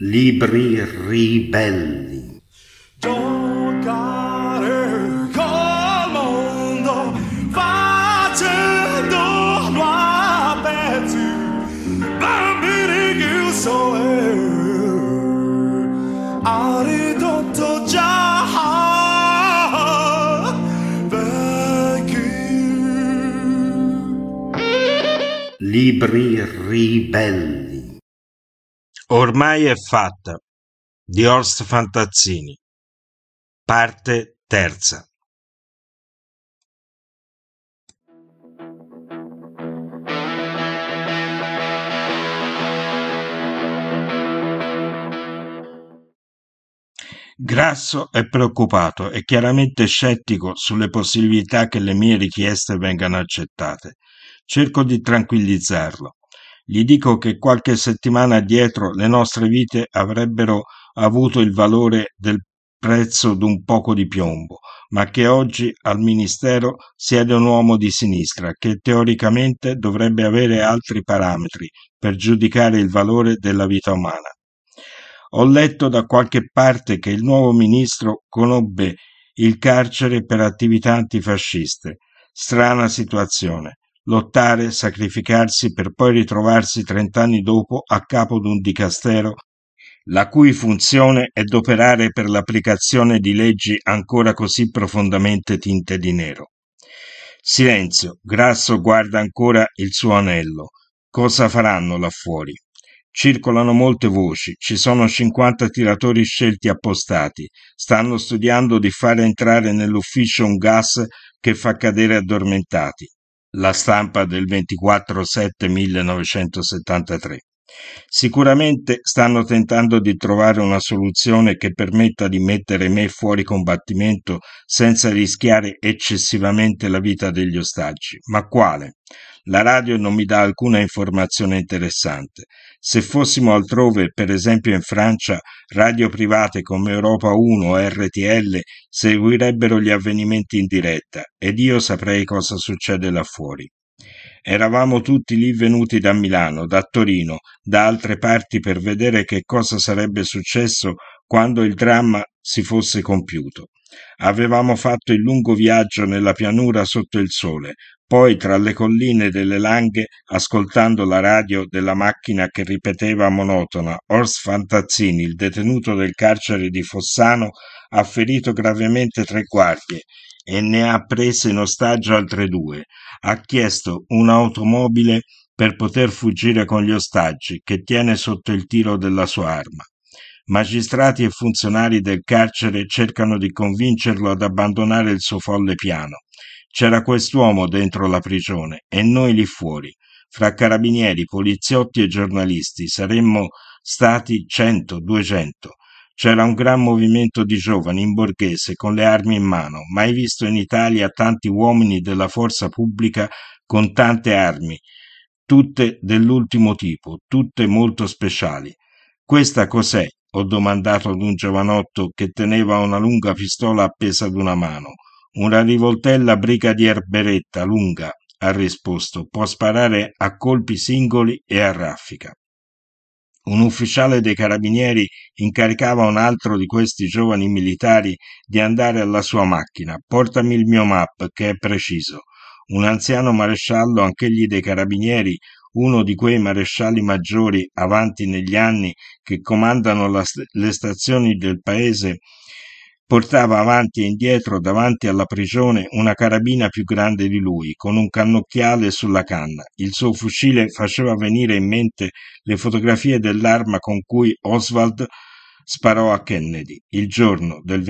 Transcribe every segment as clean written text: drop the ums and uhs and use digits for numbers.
Libri ribelli. Giocare col mondo facendolo a pezzi, bambini chiusi ha ridotto già vecchi. Libri ribelli. Ormai è fatta di Horst Fantazzini, parte terza. Grasso è preoccupato e chiaramente scettico sulle possibilità che le mie richieste vengano accettate. Cerco di tranquillizzarlo. Gli dico che qualche settimana addietro le nostre vite avrebbero avuto il valore del prezzo d'un poco di piombo, ma che oggi al ministero siede un uomo di sinistra che teoricamente dovrebbe avere altri parametri per giudicare il valore della vita umana. Ho letto da qualche parte che il nuovo ministro conobbe il carcere per attività antifasciste. Strana situazione. Lottare, sacrificarsi per poi ritrovarsi 30 anni dopo a capo d'un dicastero la cui funzione è d'operare per l'applicazione di leggi ancora così profondamente tinte di nero. Silenzio, Grasso guarda ancora il suo anello. Cosa faranno là fuori? Circolano molte voci, ci sono 50 tiratori scelti appostati, stanno studiando di fare entrare nell'ufficio un gas che fa cadere addormentati. La stampa del 24/7/1973. Sicuramente stanno tentando di trovare una soluzione che permetta di mettere me fuori combattimento senza rischiare eccessivamente la vita degli ostaggi. Ma quale? La radio non mi dà alcuna informazione interessante. Se fossimo altrove, per esempio in Francia, radio private come Europa 1 o RTL seguirebbero gli avvenimenti in diretta ed io saprei cosa succede là fuori. Eravamo tutti lì venuti da Milano, da Torino, da altre parti per vedere che cosa sarebbe successo quando il dramma si fosse compiuto. Avevamo fatto il lungo viaggio nella pianura sotto il sole, poi tra le colline delle Langhe, ascoltando la radio della macchina che ripeteva monotona: Horst Fantazzini, il detenuto del carcere di Fossano, ha ferito gravemente 3 guardie e ne ha prese in ostaggio altre 2. Ha chiesto un'automobile per poter fuggire con gli ostaggi, che tiene sotto il tiro della sua arma. Magistrati e funzionari del carcere cercano di convincerlo ad abbandonare il suo folle piano. C'era quest'uomo dentro la prigione e noi lì fuori. Fra carabinieri, poliziotti e giornalisti saremmo stati 100, 200. C'era un gran movimento di giovani in borghese con le armi in mano, mai visto in Italia tanti uomini della forza pubblica con tante armi, tutte dell'ultimo tipo, tutte molto speciali. Questa cos'è? Ho domandato ad un giovanotto che teneva una lunga pistola appesa ad una mano. Una rivoltella Brigadier Beretta lunga, ha risposto, può sparare a colpi singoli e a raffica. Un ufficiale dei carabinieri incaricava un altro di questi giovani militari di andare alla sua macchina. Portami il mio map, che è preciso. Un anziano maresciallo, anch'egli dei carabinieri, uno di quei marescialli maggiori avanti negli anni che comandano le stazioni del paese, portava avanti e indietro davanti alla prigione una carabina più grande di lui, con un cannocchiale sulla canna. Il suo fucile faceva venire in mente le fotografie dell'arma con cui Oswald sparò a Kennedy il giorno del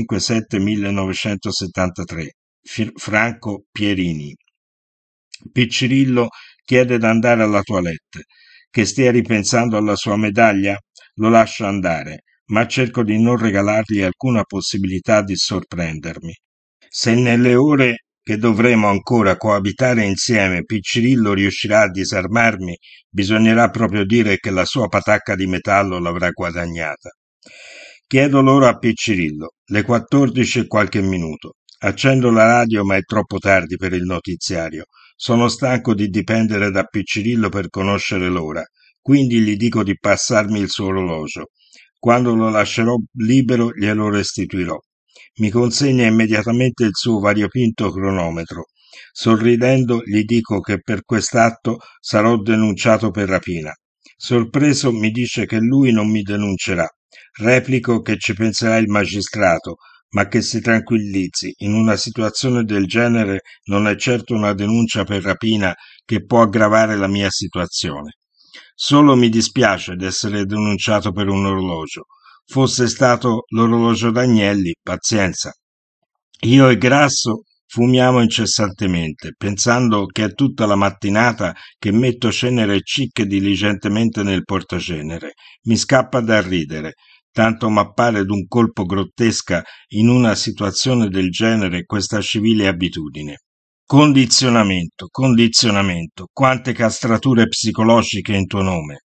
25/7/1973. Franco Pierini. Piccirillo chiede d'andare alla toilette. Che stia ripensando alla sua medaglia? Lo lascio andare, ma cerco di non regalargli alcuna possibilità di sorprendermi. Se nelle ore che dovremo ancora coabitare insieme Piccirillo riuscirà a disarmarmi, bisognerà proprio dire che la sua patacca di metallo l'avrà guadagnata. Chiedo l'ora a Piccirillo, le 14 e qualche minuto. Accendo la radio, ma è troppo tardi per il notiziario. Sono stanco di dipendere da Piccirillo per conoscere l'ora. quindi gli dico di passarmi il suo orologio. Quando lo lascerò libero glielo restituirò. Mi consegna immediatamente il suo variopinto cronometro. Sorridendo gli dico che per quest'atto sarò denunciato per rapina. Sorpreso mi dice che lui non mi denuncerà. Replico che ci penserà il magistrato, ma che si tranquillizzi, in una situazione del genere non è certo una denuncia per rapina che può aggravare la mia situazione. Solo mi dispiace d'essere denunciato per un orologio. Fosse stato l'orologio d'Agnelli, pazienza. Io e Grasso fumiamo incessantemente, pensando che è tutta la mattinata che metto cenere cicche diligentemente nel portacenere. Mi scappa da ridere, tanto m'appare d'un colpo grottesca in una situazione del genere questa civile abitudine. Condizionamento, condizionamento, quante castrature psicologiche in tuo nome.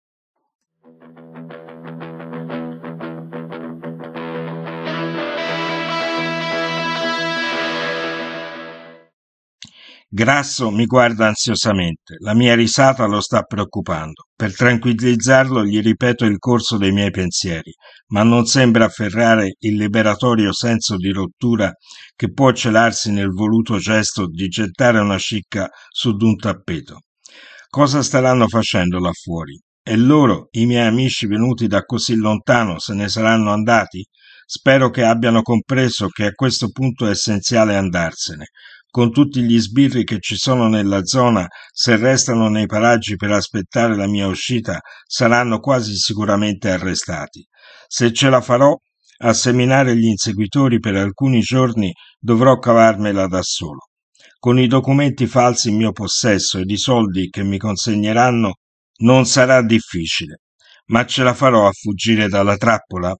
Grasso mi guarda ansiosamente, la mia risata lo sta preoccupando. Per tranquillizzarlo gli ripeto il corso dei miei pensieri, ma non sembra afferrare il liberatorio senso di rottura che può celarsi nel voluto gesto di gettare una cicca su d'un tappeto. Cosa staranno facendo là fuori? E loro, i miei amici venuti da così lontano, se ne saranno andati? Spero che abbiano compreso che a questo punto è essenziale andarsene. Con tutti gli sbirri che ci sono nella zona, se restano nei paraggi per aspettare la mia uscita, saranno quasi sicuramente arrestati. Se ce la farò a seminare gli inseguitori per alcuni giorni, dovrò cavarmela da solo. Con i documenti falsi in mio possesso ed i soldi che mi consegneranno, non sarà difficile. Ma ce la farò a fuggire dalla trappola?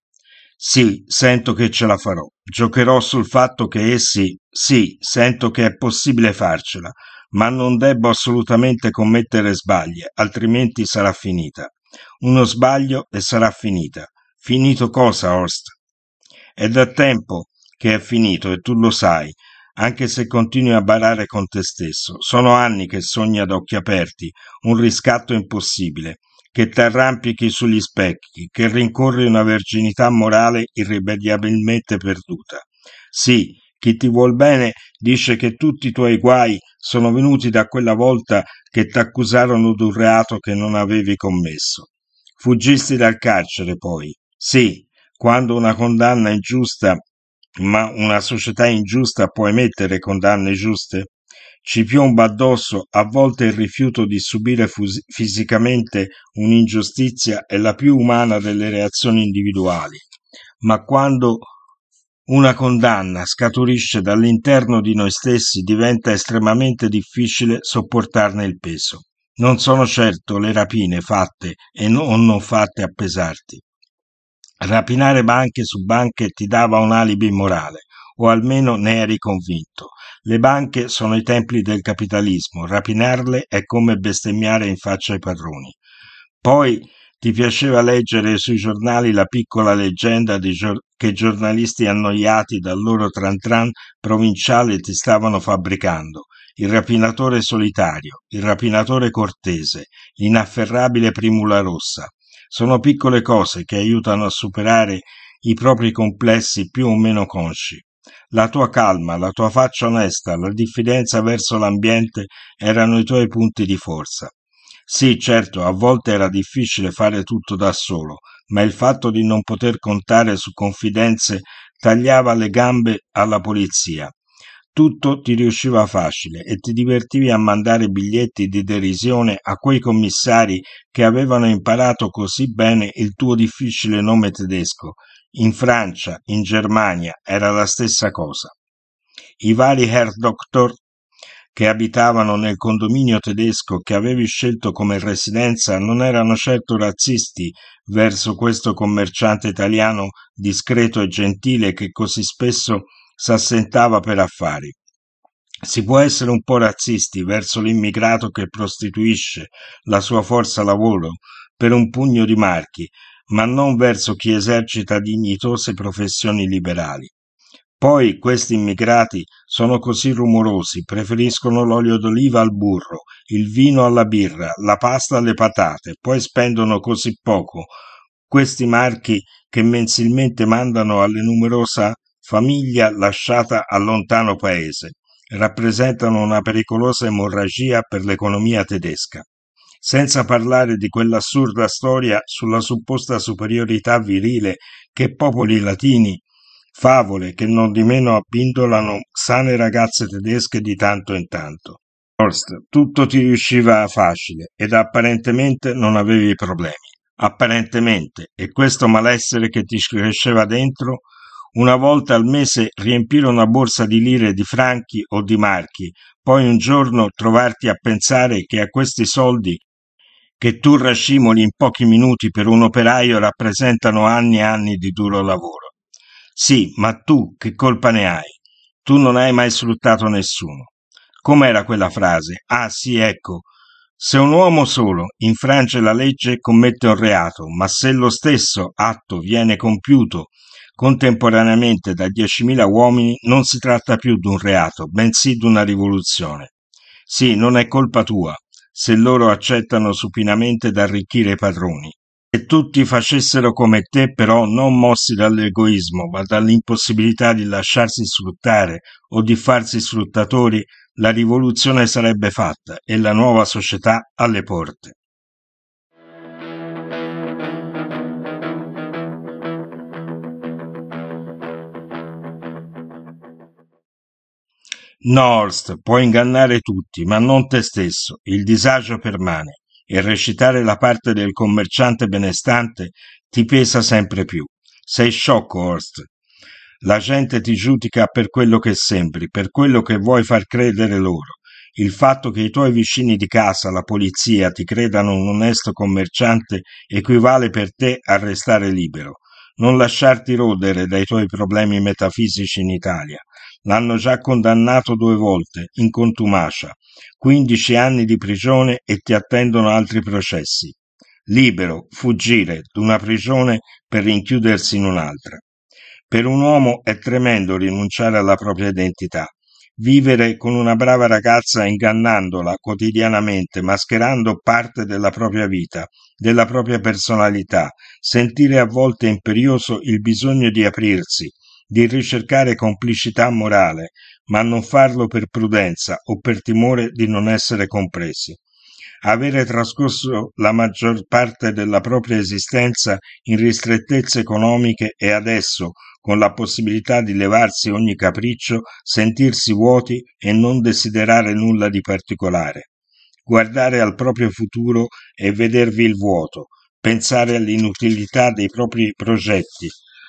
Sì, sento che ce la farò. Giocherò sul fatto che sì, sento che è possibile farcela, ma non debbo assolutamente commettere sbagli, altrimenti sarà finita. Uno sbaglio e sarà finita. Finito cosa, Horst? È da tempo che è finito e tu lo sai, anche se continui a barare con te stesso. Sono anni che sogni ad occhi aperti, un riscatto impossibile, che t'arrampichi sugli specchi, che rincorri una verginità morale irrimediabilmente perduta. Sì, chi ti vuol bene dice che tutti i tuoi guai sono venuti da quella volta che t'accusarono d'un reato che non avevi commesso. Fuggisti dal carcere poi. Sì, quando una condanna è giusta, ma una società ingiusta può emettere condanne giuste? Ci piomba addosso a volte il rifiuto di subire fisicamente un'ingiustizia è la più umana delle reazioni individuali, ma quando una condanna scaturisce dall'interno di noi stessi diventa estremamente difficile sopportarne il peso. Non sono certo le rapine fatte o non fatte a pesarti. Rapinare banche su banche ti dava un alibi morale, o almeno ne eri convinto. Le banche sono i templi del capitalismo, rapinarle è come bestemmiare in faccia ai padroni. Poi ti piaceva leggere sui giornali la piccola leggenda che giornalisti annoiati dal loro tran tran provinciale ti stavano fabbricando. Il rapinatore solitario, il rapinatore cortese, l'inafferrabile primula rossa. Sono piccole cose che aiutano a superare i propri complessi più o meno consci. La tua calma, la tua faccia onesta, la diffidenza verso l'ambiente erano i tuoi punti di forza. Sì, certo, a volte era difficile fare tutto da solo, ma il fatto di non poter contare su confidenze tagliava le gambe alla polizia. Tutto ti riusciva facile e ti divertivi a mandare biglietti di derisione a quei commissari che avevano imparato così bene il tuo difficile nome tedesco. In Francia, in Germania, era la stessa cosa. I vari Herr Doktor che abitavano nel condominio tedesco che avevi scelto come residenza non erano certo razzisti verso questo commerciante italiano discreto e gentile che così spesso s'assentava per affari. Si può essere un po' razzisti verso l'immigrato che prostituisce la sua forza lavoro per un pugno di marchi, ma non verso chi esercita dignitose professioni liberali. Poi questi immigrati sono così rumorosi, preferiscono l'olio d'oliva al burro, il vino alla birra, la pasta alle patate, poi spendono così poco questi marchi che mensilmente mandano alle numerosa famiglia lasciata al lontano paese. Rappresentano una pericolosa emorragia per l'economia tedesca. Senza parlare di quell'assurda storia sulla supposta superiorità virile che popoli latini, favole che non di meno abbindolano sane ragazze tedesche di tanto in tanto. Horst, tutto ti riusciva facile ed apparentemente non avevi problemi. Apparentemente, e questo malessere che ti cresceva dentro, una volta al mese riempire una borsa di lire, di franchi o di marchi, poi un giorno trovarti a pensare che a questi soldi che tu rascimoli in pochi minuti per un operaio rappresentano anni e anni di duro lavoro. Sì, ma tu che colpa ne hai? Tu non hai mai sfruttato nessuno. Com'era quella frase? Ah, sì, ecco. Se un uomo solo infrange la legge commette un reato, ma se lo stesso atto viene compiuto contemporaneamente da 10.000 uomini, non si tratta più di un reato, bensì di una rivoluzione. Sì, non è colpa tua, se loro accettano supinamente d'arricchire i padroni. Se tutti facessero come te, però non mossi dall'egoismo, ma dall'impossibilità di lasciarsi sfruttare o di farsi sfruttatori, la rivoluzione sarebbe fatta e la nuova società alle porte. Norst, puoi ingannare tutti, ma non te stesso. Il disagio permane e recitare la parte del commerciante benestante ti pesa sempre più. Sei sciocco, Horst. La gente ti giudica per quello che sembri, per quello che vuoi far credere loro. Il fatto che i tuoi vicini di casa, la polizia, ti credano un onesto commerciante equivale per te a restare libero. Non lasciarti rodere dai tuoi problemi metafisici in Italia. L'hanno già condannato 2 volte, in contumacia, 15 anni di prigione e ti attendono altri processi. Libero, fuggire d'una prigione per rinchiudersi in un'altra. Per un uomo è tremendo rinunciare alla propria identità. Vivere con una brava ragazza ingannandola quotidianamente, mascherando parte della propria vita, della propria personalità, sentire a volte imperioso il bisogno di aprirsi, di ricercare complicità morale, ma non farlo per prudenza o per timore di non essere compresi. Avere trascorso la maggior parte della propria esistenza in ristrettezze economiche e adesso, con la possibilità di levarsi ogni capriccio, sentirsi vuoti e non desiderare nulla di particolare. Guardare al proprio futuro e vedervi il vuoto, pensare all'inutilità dei propri progetti,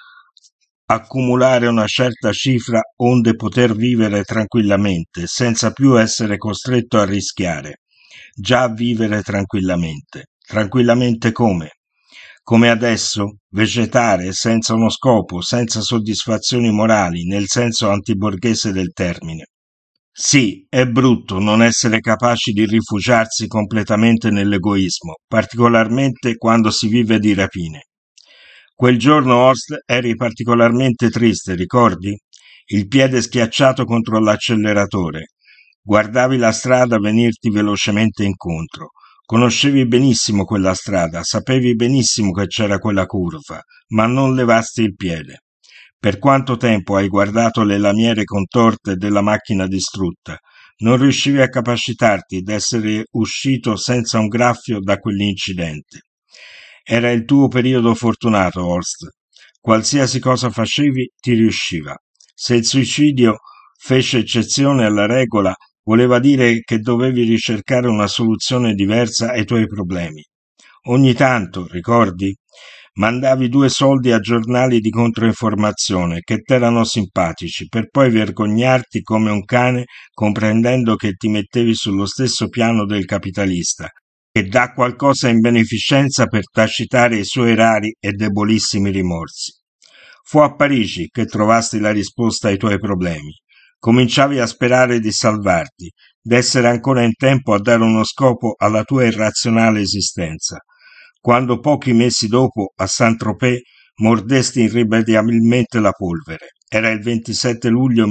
accumulare una certa cifra onde poter vivere tranquillamente, senza più essere costretto a rischiare. Già vivere tranquillamente. Tranquillamente come? Come adesso? Vegetare senza uno scopo, senza soddisfazioni morali, nel senso antiborghese del termine. Sì, è brutto non essere capaci di rifugiarsi completamente nell'egoismo, particolarmente quando si vive di rapine. Quel giorno, Horst, eri particolarmente triste, ricordi? Il piede schiacciato contro l'acceleratore. Guardavi la strada venirti velocemente incontro. Conoscevi benissimo quella strada, sapevi benissimo che c'era quella curva, ma non levasti il piede. Per quanto tempo hai guardato le lamiere contorte della macchina distrutta? Non riuscivi a capacitarti d'essere uscito senza un graffio da quell'incidente. Era il tuo periodo fortunato, Horst. Qualsiasi cosa facevi ti riusciva. Se il suicidio fece eccezione alla regola, voleva dire che dovevi ricercare una soluzione diversa ai tuoi problemi. Ogni tanto, ricordi? Mandavi 2 soldi a giornali di controinformazione che t'erano simpatici, per poi vergognarti come un cane comprendendo che ti mettevi sullo stesso piano del capitalista, che dà qualcosa in beneficenza per tacitare i suoi rari e debolissimi rimorsi. Fu a Parigi che trovasti la risposta ai tuoi problemi. Cominciavi a sperare di salvarti, d'essere ancora in tempo a dare uno scopo alla tua irrazionale esistenza. Quando pochi mesi dopo, a Saint-Tropez, mordesti irrimediabilmente la polvere. Era il 27 luglio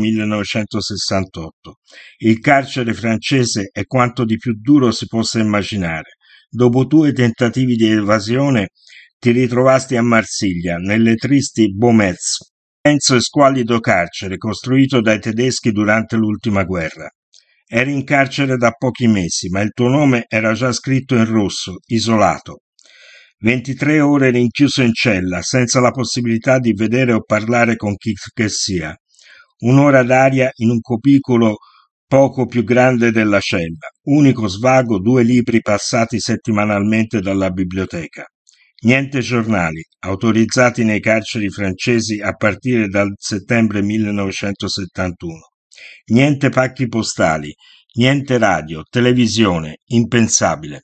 1968. Il carcere francese è quanto di più duro si possa immaginare. Dopo 2 tentativi di evasione ti ritrovasti a Marsiglia, nelle tristi Beaumetz, denso e squallido carcere costruito dai tedeschi durante l'ultima guerra. Eri in carcere da pochi mesi, ma il tuo nome era già scritto in rosso, isolato. 23 ore rinchiuso in cella, senza la possibilità di vedere o parlare con chi che sia. Un'ora d'aria in un cubicolo poco più grande della cella. Unico svago 2 libri passati settimanalmente dalla biblioteca. Niente giornali, autorizzati nei carceri francesi a partire dal settembre 1971. Niente pacchi postali, niente radio, televisione, impensabile.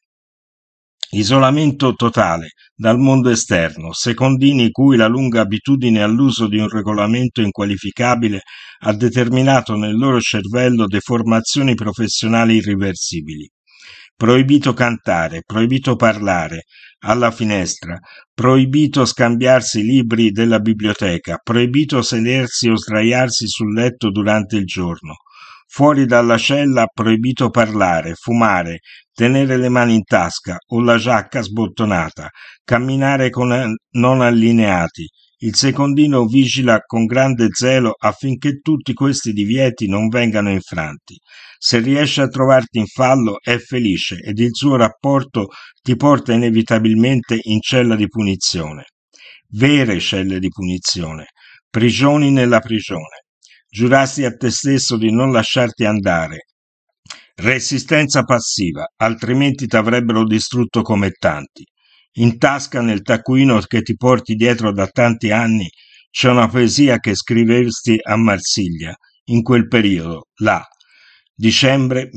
Isolamento totale dal mondo esterno, secondini cui la lunga abitudine all'uso di un regolamento inqualificabile ha determinato nel loro cervello deformazioni professionali irriversibili. Proibito cantare, proibito parlare alla finestra, proibito scambiarsi libri della biblioteca, proibito sedersi o sdraiarsi sul letto durante il giorno. Fuori dalla cella proibito parlare, fumare, tenere le mani in tasca o la giacca sbottonata, camminare con non allineati. Il secondino vigila con grande zelo affinché tutti questi divieti non vengano infranti. Se riesce a trovarti in fallo è felice ed il suo rapporto ti porta inevitabilmente in cella di punizione. Vere celle di punizione, prigioni nella prigione. Giurasti a te stesso di non lasciarti andare. Resistenza passiva, altrimenti t'avrebbero distrutto come tanti. In tasca nel taccuino che ti porti dietro da tanti anni c'è una poesia che scrivesti a Marsiglia, in quel periodo, là, dicembre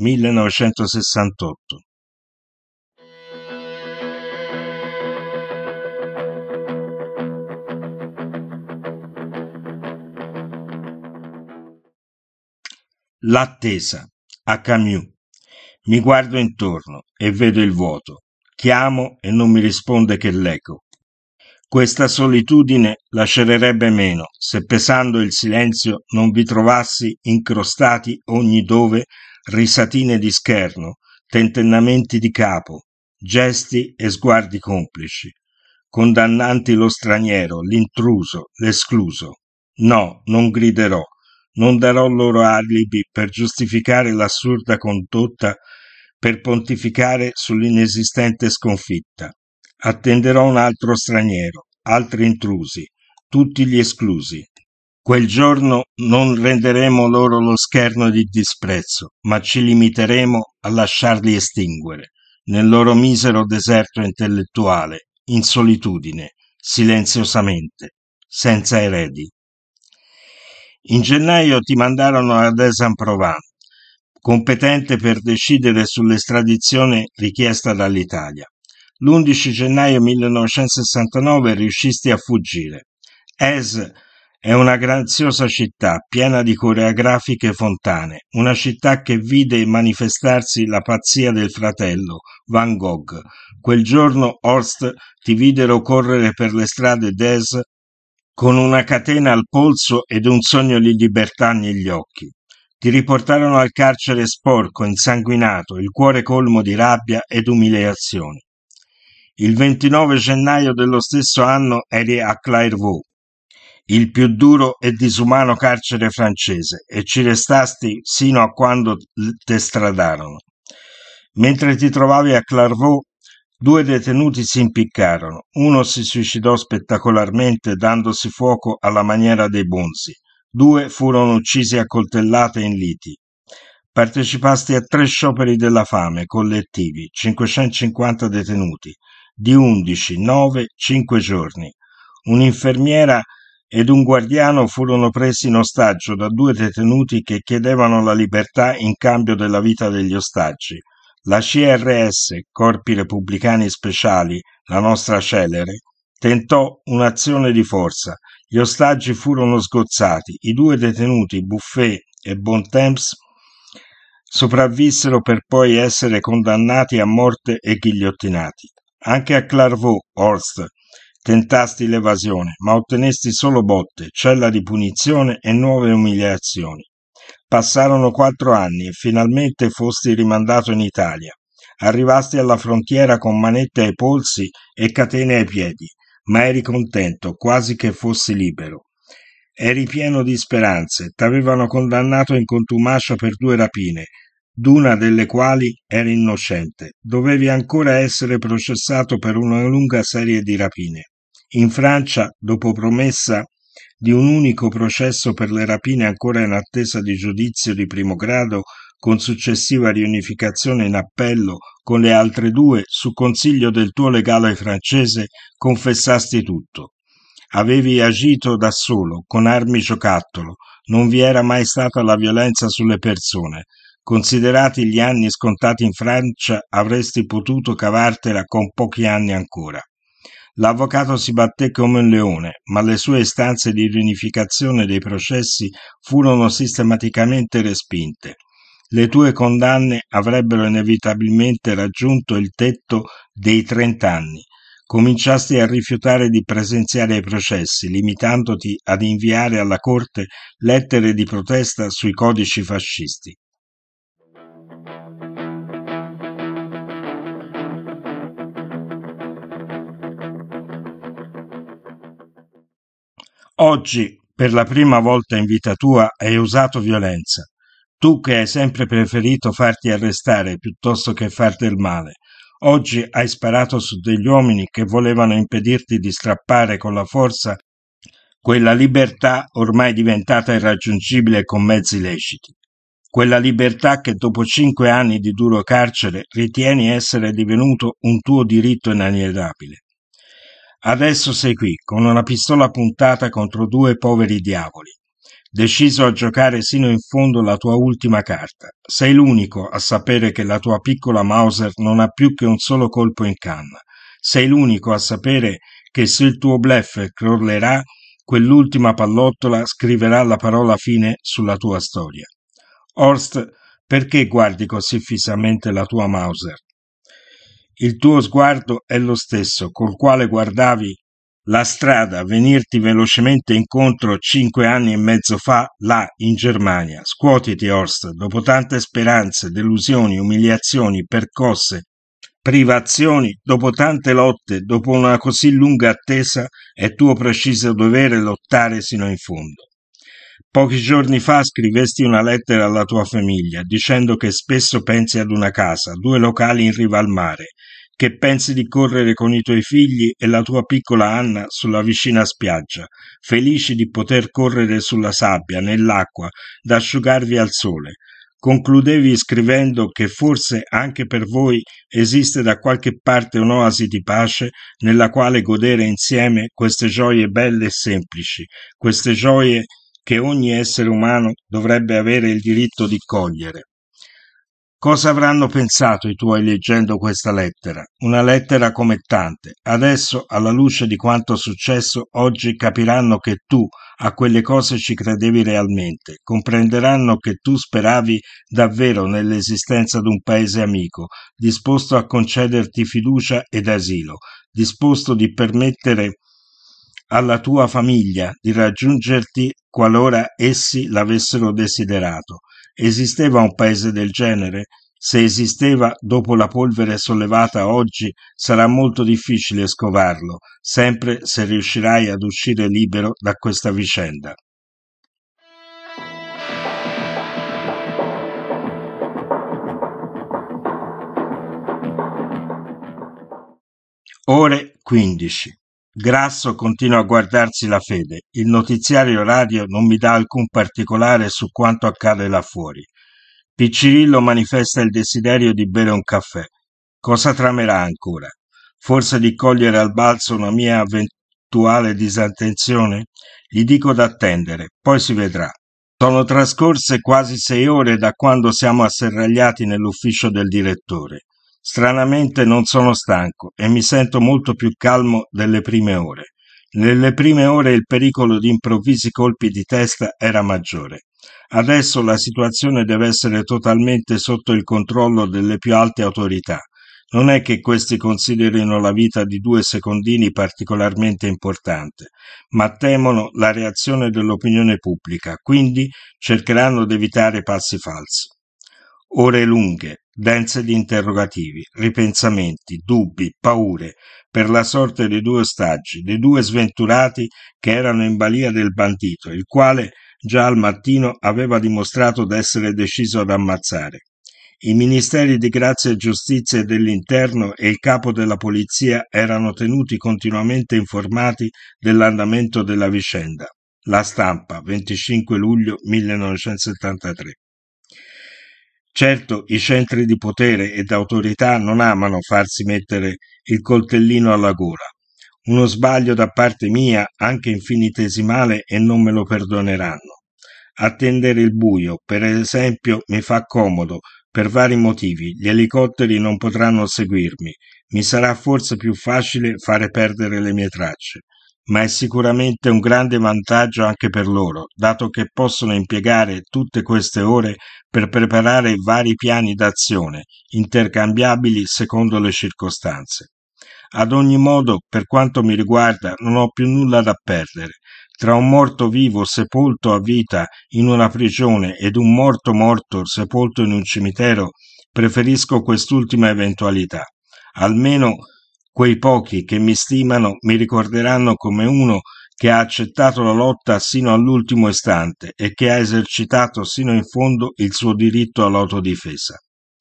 1968. L'attesa, a Camus. Mi guardo intorno e vedo il vuoto. Chiamo e non mi risponde che l'eco. Questa solitudine lacererebbe meno se pesando il silenzio non vi trovassi incrostati ogni dove risatine di scherno, tentennamenti di capo, gesti e sguardi complici, condannanti lo straniero, l'intruso, l'escluso. No, non griderò. Non darò loro alibi per giustificare l'assurda condotta, per pontificare sull'inesistente sconfitta. Attenderò un altro straniero, altri intrusi, tutti gli esclusi. Quel giorno non renderemo loro lo scherno di disprezzo, ma ci limiteremo a lasciarli estinguere, nel loro misero deserto intellettuale, in solitudine, silenziosamente, senza eredi. In gennaio ti mandarono ad Aix-en-Provence, competente per decidere sull'estradizione richiesta dall'Italia. L'11 gennaio 1969 riuscisti a fuggire. Aix è una graziosa città, piena di coreografiche fontane, una città che vide manifestarsi la pazzia del fratello, Van Gogh. Quel giorno Horst ti videro correre per le strade d'Aix con una catena al polso ed un sogno di libertà negli occhi. Ti riportarono al carcere sporco, insanguinato, il cuore colmo di rabbia ed umiliazioni. Il 29 gennaio dello stesso anno eri a Clairvaux, il più duro e disumano carcere francese, e ci restasti sino a quando t'estradarono. Mentre ti trovavi a Clairvaux, 2 detenuti si impiccarono, uno si suicidò spettacolarmente dandosi fuoco alla maniera dei bonzi, 2 furono uccisi a coltellate in liti. Partecipasti a 3 scioperi della fame collettivi, 550 detenuti, di 11, 9, 5 giorni. Un'infermiera ed un guardiano furono presi in ostaggio da 2 detenuti che chiedevano la libertà in cambio della vita degli ostaggi. La CRS, Corpi Repubblicani Speciali, la nostra celere, tentò un'azione di forza. Gli ostaggi furono sgozzati. I 2 detenuti, Buffet e Bontemps, sopravvissero per poi essere condannati a morte e ghigliottinati. Anche a Clairvaux, Horst, Tentasti l'evasione, ma ottenesti solo botte, cella di punizione e nuove umiliazioni. Passarono 4 anni e finalmente fosti rimandato in Italia. Arrivasti alla frontiera con manette ai polsi e catene ai piedi, ma eri contento, quasi che fossi libero. Eri pieno di speranze, t'avevano condannato in contumacia per 2 rapine, d'una delle quali eri innocente. Dovevi ancora essere processato per una lunga serie di rapine. In Francia, dopo promessa di un unico processo per le rapine ancora in attesa di giudizio di primo grado, con successiva riunificazione in appello con le altre 2, su consiglio del tuo legale francese, confessasti tutto. Avevi agito da solo, con armi giocattolo, non vi era mai stata la violenza sulle persone. Considerati gli anni scontati in Francia, avresti potuto cavartela con pochi anni ancora. L'avvocato si batté come un leone, ma le sue istanze di riunificazione dei processi furono sistematicamente respinte. Le tue condanne avrebbero inevitabilmente raggiunto il tetto dei 30 anni. Cominciasti a rifiutare di presenziare ai processi, limitandoti ad inviare alla Corte lettere di protesta sui codici fascisti. Oggi, per la prima volta in vita tua, hai usato violenza. Tu che hai sempre preferito farti arrestare piuttosto che far del male. Oggi hai sparato su degli uomini che volevano impedirti di strappare con la forza quella libertà ormai diventata irraggiungibile con mezzi leciti. Quella libertà che dopo 5 anni di duro carcere ritieni essere divenuto un tuo diritto inalienabile. Adesso sei qui, con una pistola puntata contro 2 poveri diavoli, deciso a giocare sino in fondo la tua ultima carta. Sei l'unico a sapere che la tua piccola Mauser non ha più che un solo colpo in canna. Sei l'unico a sapere che se il tuo bluff crollerà, quell'ultima pallottola scriverà la parola fine sulla tua storia. Horst, perché guardi così fissamente la tua Mauser? Il tuo sguardo è lo stesso col quale guardavi la strada venirti velocemente incontro 5 anni e mezzo fa, là, in Germania. Scuotiti, Horst, dopo tante speranze, delusioni, umiliazioni, percosse, privazioni, dopo tante lotte, dopo una così lunga attesa, è tuo preciso dovere lottare sino in fondo. Pochi giorni fa scrivesti una lettera alla tua famiglia, dicendo che spesso pensi ad una casa, 2 locali in riva al mare, che pensi di correre con i tuoi figli e la tua piccola Anna sulla vicina spiaggia, felici di poter correre sulla sabbia, nell'acqua, da asciugarvi al sole. Concludevi scrivendo che forse anche per voi esiste da qualche parte un'oasi di pace nella quale godere insieme queste gioie belle e semplici, queste gioie che ogni essere umano dovrebbe avere il diritto di cogliere. Cosa avranno pensato i tuoi leggendo questa lettera? Una lettera come tante. Adesso, alla luce di quanto successo, oggi capiranno che tu a quelle cose ci credevi realmente, comprenderanno che tu speravi davvero nell'esistenza d'un paese amico, disposto a concederti fiducia ed asilo, disposto di permettere alla tua famiglia di raggiungerti qualora essi l'avessero desiderato. Esisteva un paese del genere? Se esisteva, dopo la polvere sollevata oggi, sarà molto difficile scovarlo, sempre se riuscirai ad uscire libero da questa vicenda. Ore 15. Grasso continua a guardarsi la fede. Il notiziario radio non mi dà alcun particolare su quanto accade là fuori. Piccirillo manifesta il desiderio di bere un caffè. Cosa tramerà ancora? Forse di cogliere al balzo una mia eventuale disattenzione? Gli dico d'attendere, poi si vedrà. Sono trascorse quasi 6 ore da quando siamo asserragliati nell'ufficio del direttore. Stranamente non sono stanco e mi sento molto più calmo delle prime ore. Nelle prime ore il pericolo di improvvisi colpi di testa era maggiore. Adesso la situazione deve essere totalmente sotto il controllo delle più alte autorità. Non è che questi considerino la vita di 2 secondini particolarmente importante, ma temono la reazione dell'opinione pubblica, quindi cercheranno di evitare passi falsi. Ore lunghe, dense di interrogativi, ripensamenti, dubbi, paure, per la sorte dei 2 ostaggi, dei 2 sventurati che erano in balia del bandito, il quale già al mattino aveva dimostrato d'essere deciso ad ammazzare. I ministeri di Grazia e Giustizia e dell'Interno e il capo della polizia erano tenuti continuamente informati dell'andamento della vicenda. La Stampa, 25 luglio 1973. Certo, i centri di potere ed autorità non amano farsi mettere il coltellino alla gola. Uno sbaglio da parte mia, anche infinitesimale, e non me lo perdoneranno. Attendere il buio, per esempio, mi fa comodo, per vari motivi. Gli elicotteri non potranno seguirmi. Mi sarà forse più facile fare perdere le mie tracce, ma è sicuramente un grande vantaggio anche per loro, dato che possono impiegare tutte queste ore per preparare vari piani d'azione, intercambiabili secondo le circostanze. Ad ogni modo, per quanto mi riguarda, non ho più nulla da perdere. Tra un morto vivo sepolto a vita in una prigione ed un morto morto sepolto in un cimitero, preferisco quest'ultima eventualità. Almeno quei pochi che mi stimano mi ricorderanno come uno che ha accettato la lotta sino all'ultimo istante e che ha esercitato sino in fondo il suo diritto all'autodifesa.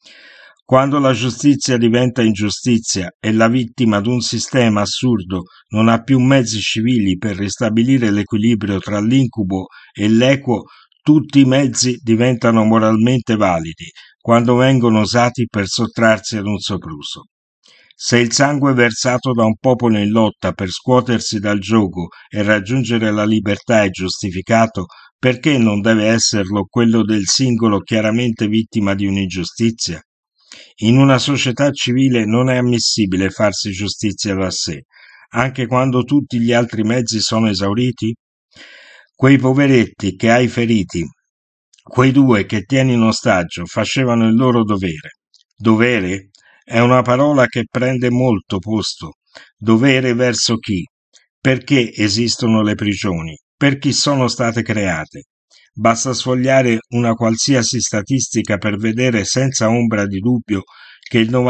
Quando la giustizia diventa ingiustizia e la vittima d'un sistema assurdo non ha più mezzi civili per ristabilire l'equilibrio tra l'incubo e l'equo, tutti i mezzi diventano moralmente validi quando vengono usati per sottrarsi ad un sopruso. Se il sangue versato da un popolo in lotta per scuotersi dal giogo e raggiungere la libertà è giustificato, perché non deve esserlo quello del singolo chiaramente vittima di un'ingiustizia? In una società civile non è ammissibile farsi giustizia da sé, anche quando tutti gli altri mezzi sono esauriti? Quei poveretti che hai feriti, quei 2 che tieni in ostaggio, facevano il loro dovere. Dovere? È una parola che prende molto posto. Dovere verso chi? Perché esistono le prigioni? Per chi sono state create? Basta sfogliare una qualsiasi statistica per vedere senza ombra di dubbio che il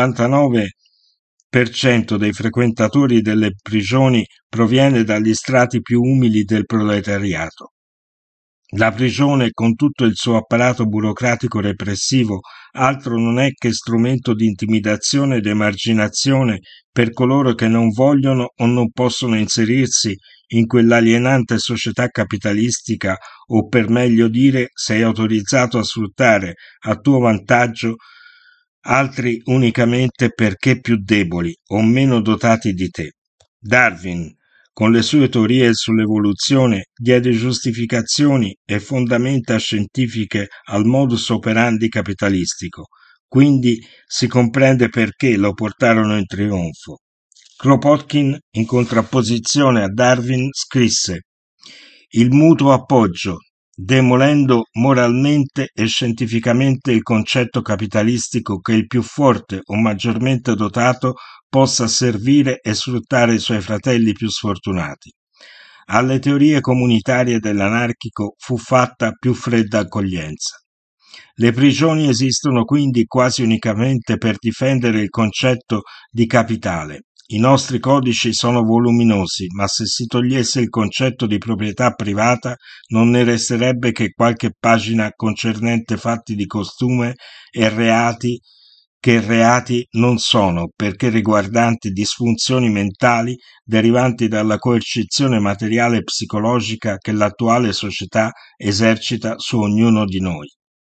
99% dei frequentatori delle prigioni proviene dagli strati più umili del proletariato. La prigione, con tutto il suo apparato burocratico repressivo, altro non è che strumento di intimidazione ed emarginazione per coloro che non vogliono o non possono inserirsi in quell'alienante società capitalistica, o per meglio dire, sei autorizzato a sfruttare a tuo vantaggio altri unicamente perché più deboli o meno dotati di te. Darwin, con le sue teorie sull'evoluzione, diede giustificazioni e fondamenta scientifiche al modus operandi capitalistico, quindi si comprende perché lo portarono in trionfo. Kropotkin, in contrapposizione a Darwin, scrisse: il mutuo appoggio, demolendo moralmente e scientificamente il concetto capitalistico che il più forte o maggiormente dotato possa servire e sfruttare i suoi fratelli più sfortunati. Alle teorie comunitarie dell'anarchico fu fatta più fredda accoglienza. Le prigioni esistono quindi quasi unicamente per difendere il concetto di capitale. I nostri codici sono voluminosi, ma se si togliesse il concetto di proprietà privata non ne resterebbe che qualche pagina concernente fatti di costume e reati che reati non sono, perché riguardanti disfunzioni mentali derivanti dalla coercizione materiale e psicologica che l'attuale società esercita su ognuno di noi.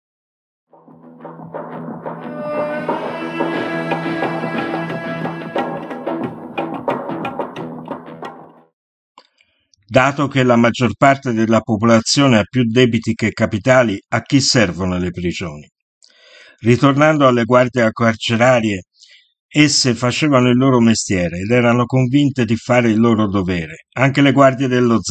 Dato che la maggior parte della popolazione ha più debiti che capitali, a chi servono le prigioni? Ritornando alle guardie carcerarie, esse facevano il loro mestiere ed erano convinte di fare il loro dovere. Anche le guardie dello zar,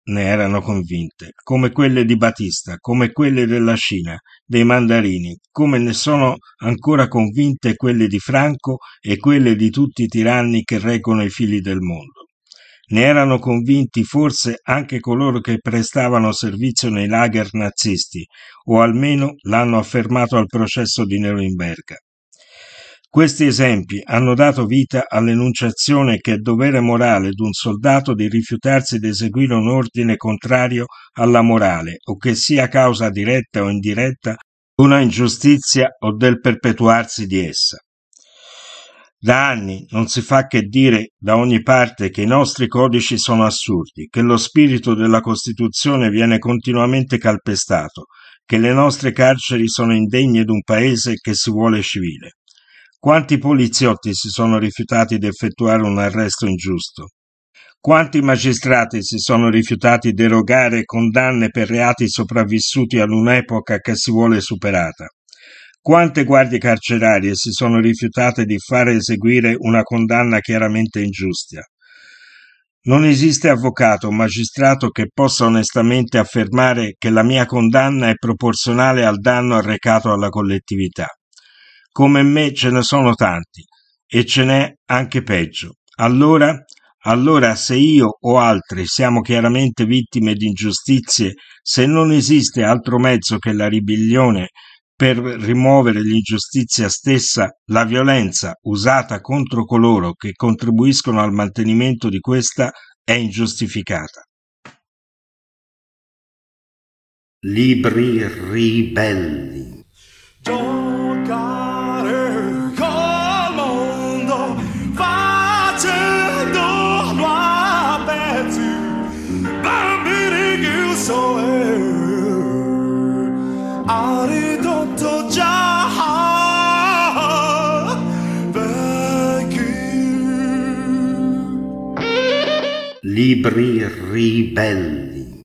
ne erano convinte, come quelle di Batista, come quelle della Cina, dei mandarini, come ne sono ancora convinte quelle di Franco e quelle di tutti i tiranni che reggono i fili del mondo. Ne erano convinti forse anche coloro che prestavano servizio nei lager nazisti, o almeno l'hanno affermato al processo di Norimberga. Questi esempi hanno dato vita all'enunciazione che è dovere morale d'un soldato di rifiutarsi di eseguire un ordine contrario alla morale, o che sia causa diretta o indiretta una ingiustizia o del perpetuarsi di essa. Da anni non si fa che dire da ogni parte che i nostri codici sono assurdi, che lo spirito della Costituzione viene continuamente calpestato, che le nostre carceri sono indegne d'un paese che si vuole civile. Quanti poliziotti si sono rifiutati di effettuare un arresto ingiusto? Quanti magistrati si sono rifiutati di erogare condanne per reati sopravvissuti ad un'epoca che si vuole superata? Quante guardie carcerarie si sono rifiutate di fare eseguire una condanna chiaramente ingiusta? Non esiste avvocato o magistrato che possa onestamente affermare che la mia condanna è proporzionale al danno arrecato alla collettività. Come me ce ne sono tanti, e ce n'è anche peggio. Allora se io o altri siamo chiaramente vittime di ingiustizie, se non esiste altro mezzo che la ribellione per rimuovere l'ingiustizia stessa, la violenza usata contro coloro che contribuiscono al mantenimento di questa è ingiustificata. Libri ribelli. Giocare col mondo facendolo a pezzi, bambini chiusi ha ridotto già vecchi. Libri ribelli.